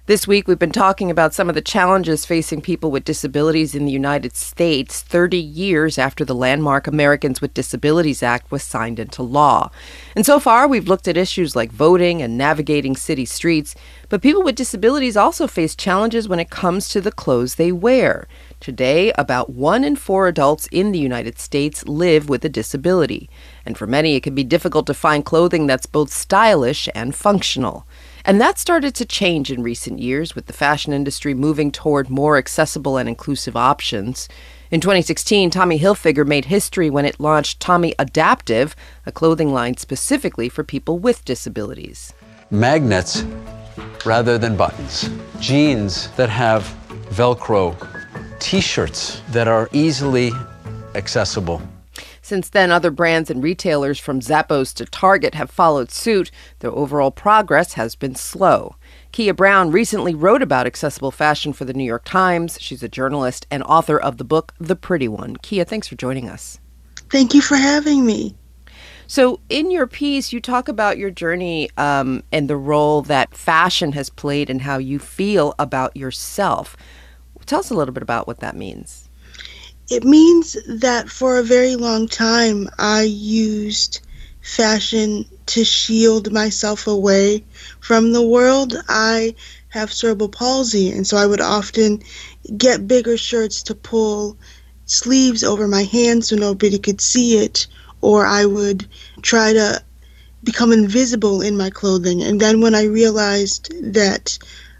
This week, we've been talking about some of the challenges facing people with disabilities in the United States 30 years after the landmark Americans with Disabilities Act was signed into law. And so far, we've looked at issues like voting and navigating city streets, but people with disabilities also face challenges when it comes to the clothes they wear. Today, about 1 in 4 adults in the United States live with a disability. And for many, it can be difficult to find clothing that's both stylish and functional. And that started to change in recent years, with the fashion industry moving toward more accessible and inclusive options. In 2016, Tommy Hilfiger made history when it launched Tommy Adaptive, a clothing line specifically for people with disabilities. Magnets rather than buttons. Jeans that have Velcro. T-shirts that are easily accessible. Since then, other brands and retailers from Zappos to Target have followed suit. Their overall progress has been slow. Kia Brown recently wrote about accessible fashion for the New York Times. She's a journalist and author of the book, The Pretty One. Kia, thanks for joining us. Thank you for having me. So in your piece, you talk about your journey and the role that fashion has played in how you feel about yourself. Tell us a little bit about what that means. It means that for a very long time, I used fashion to shield myself away from the world. I have cerebral palsy, and so I would often get bigger shirts to pull sleeves over my hands so nobody could see it, or I would try to become invisible in my clothing. And then when I realized that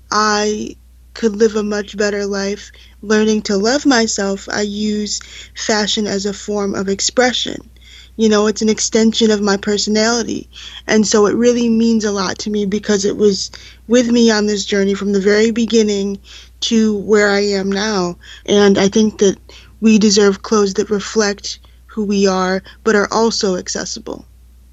I could live a much better life learning to love myself, I use fashion as a form of expression. You know, it's an extension of my personality. And so it really means a lot to me because it was with me on this journey from the very beginning to where I am now. And I think that we deserve clothes that reflect who we are, but are also accessible.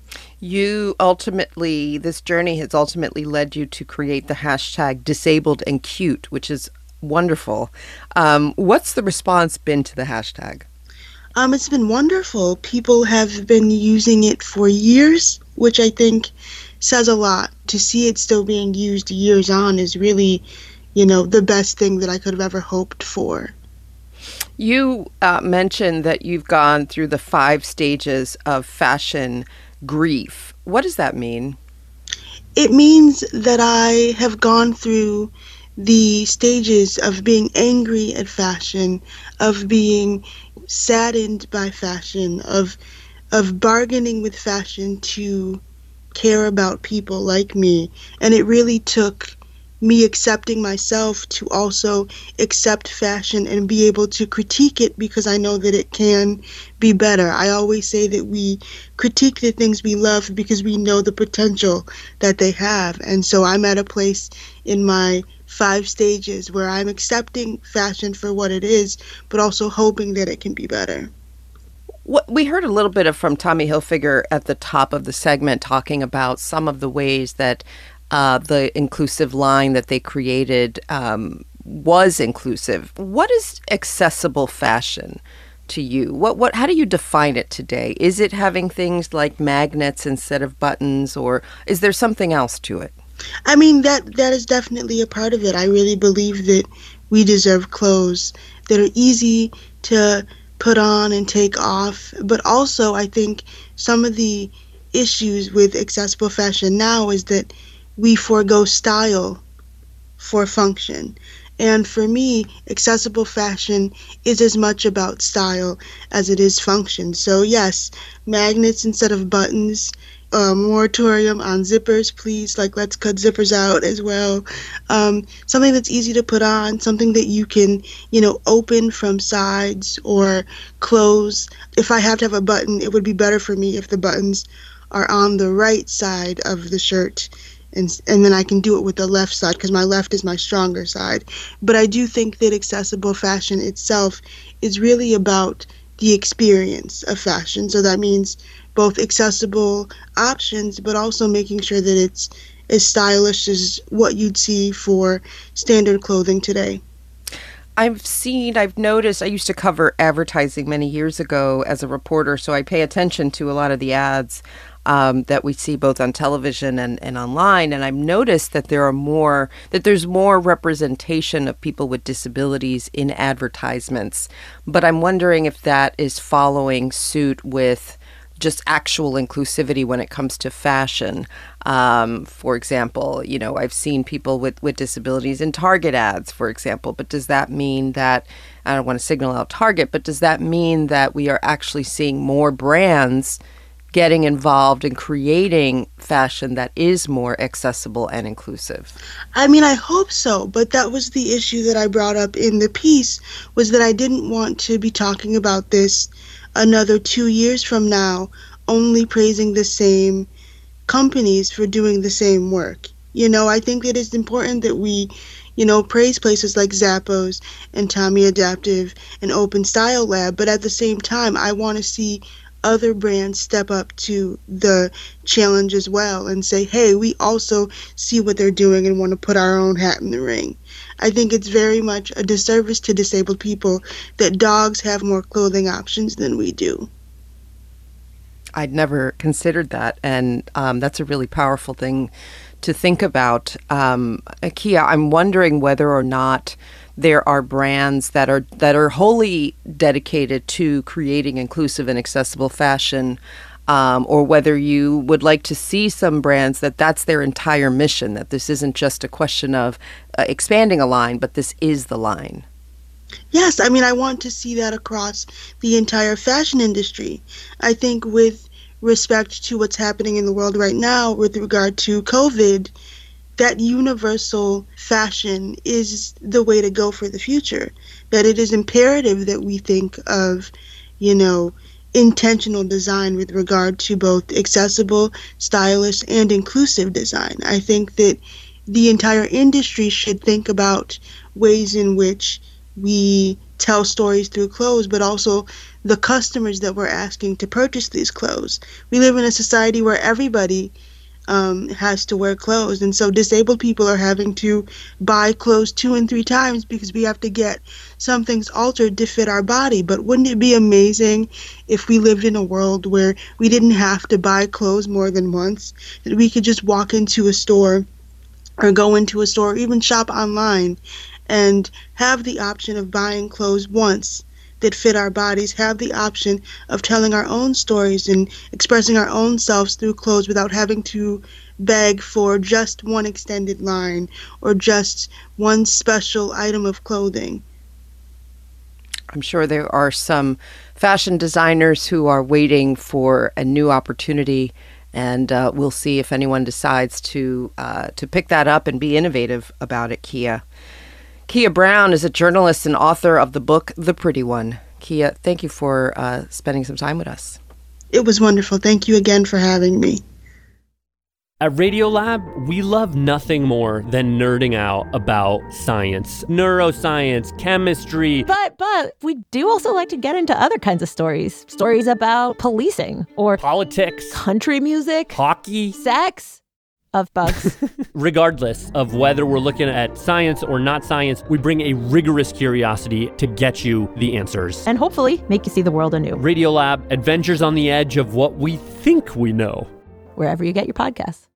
This journey has ultimately led you to create the hashtag Disabled and Cute, which is wonderful. What's the response been to the hashtag? It's been wonderful. People have been using it for years, which I think says a lot. To see it still being used years on is really, the best thing that I could have ever hoped for. You mentioned that you've gone through the 5 stages of fashion grief. What does that mean? It means that I have gone through the stages of being angry at fashion, of being saddened by fashion, of bargaining with fashion to care about people like me. And it really took me accepting myself to also accept fashion and be able to critique it because I know that it can be better. I always say that we critique the things we love because we know the potential that they have. And so I'm at a place in my 5 stages where I'm accepting fashion for what it is, but also hoping that it can be better. We heard a little bit from Tommy Hilfiger at the top of the segment talking about some of the ways that the inclusive line that they created was inclusive. What is accessible fashion to you? How do you define it today? Is it having things like magnets instead of buttons, or is there something else to it? I mean, that is definitely a part of it. I really believe that we deserve clothes that are easy to put on and take off, but also I think some of the issues with accessible fashion now is that we forego style for function. And for me, accessible fashion is as much about style as it is function. So yes, magnets instead of buttons, moratorium on zippers, please. Let's cut zippers out as well. Something that's easy to put on, something that you can, open from sides or close. If I have to have a button, it would be better for me if the buttons are on the right side of the shirt. And then I can do it with the left side because my left is my stronger side. But I do think that accessible fashion itself is really about the experience of fashion. So that means both accessible options, but also making sure that it's as stylish as what you'd see for standard clothing today. I've noticed, I used to cover advertising many years ago as a reporter, so I pay attention to a lot of the ads. that we see both on television and online. And I've noticed that there's more representation of people with disabilities in advertisements. But I'm wondering if that is following suit with just actual inclusivity when it comes to fashion. For example, I've seen people with disabilities in Target ads, for example. But does that mean that, I don't want to signal out Target, but does that mean that we are actually seeing more brands getting involved in creating fashion that is more accessible and inclusive? I mean, I hope so, but that was the issue that I brought up in the piece, was that I didn't want to be talking about this another 2 years from now, only praising the same companies for doing the same work. I think it is important that we, praise places like Zappos and Tommy Adaptive and Open Style Lab, but at the same time, I want to see other brands step up to the challenge as well and say, hey, we also see what they're doing and want to put our own hat in the ring. I think it's very much a disservice to disabled people that dogs have more clothing options than we do. I'd never considered that, and that's a really powerful thing to think about. Kia, I'm wondering whether or not there are brands that are wholly dedicated to creating inclusive and accessible fashion, or whether you would like to see some brands that's their entire mission, that this isn't just a question of expanding a line, but this is the line. Yes, I mean, I want to see that across the entire fashion industry. I think with respect to what's happening in the world right now with regard to COVID, that universal fashion is the way to go for the future. That it is imperative that we think of, intentional design with regard to both accessible, stylish, and inclusive design. I think that the entire industry should think about ways in which we tell stories through clothes, but also the customers that we're asking to purchase these clothes. We live in a society where everybody has to wear clothes, and so disabled people are having to buy clothes 2 and 3 times because we have to get some things altered to fit our body. But wouldn't it be amazing if we lived in a world where we didn't have to buy clothes more than once, that we could just walk into a store or go into a store or even shop online and have the option of buying clothes once that fit our bodies, have the option of telling our own stories and expressing our own selves through clothes without having to beg for just one extended line or just one special item of clothing. I'm sure there are some fashion designers who are waiting for a new opportunity, and we'll see if anyone decides to pick that up and be innovative about it, Kia. Kia Brown is a journalist and author of the book, The Pretty One. Kia, thank you for spending some time with us. It was wonderful. Thank you again for having me. At Radiolab, we love nothing more than nerding out about science, neuroscience, chemistry. But we do also like to get into other kinds of stories. Stories about policing or politics, country music, hockey, sex. Of bugs. Regardless of whether we're looking at science or not science, we bring a rigorous curiosity to get you the answers. And hopefully make you see the world anew. Radiolab, adventures on the edge of what we think we know. Wherever you get your podcasts.